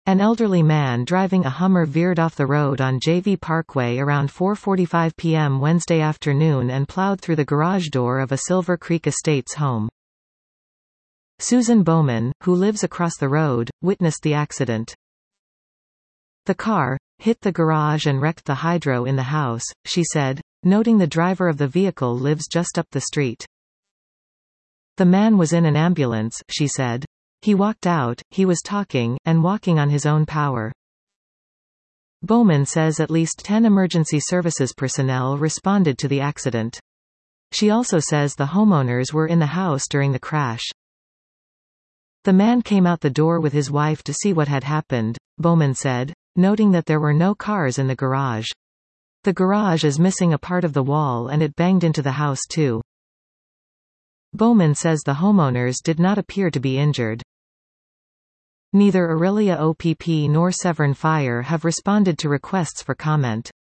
An elderly man driving a Hummer veered off the road on JV Parkway around 4:45 p.m. Wednesday afternoon and plowed through the garage door of a Silver Creek Estates home. Susan Bowman, who lives across the road, witnessed the accident. "The car hit the garage and wrecked the hydro in the house," she said, noting the driver of the vehicle lives just up the street. "The man was in an ambulance," she said. "He walked out, he was talking, and walking on his own power." Bowman says at least 10 emergency services personnel responded to the accident. She also says the homeowners were in the house during the crash. "The man came out the door with his wife to see what had happened," Bowman said, noting that there were no cars in the garage. "The garage is missing a part of the wall and it banged into the house too." Bowman says the homeowners did not appear to be injured. Neither Orillia OPP nor Severn Fire have responded to requests for comment.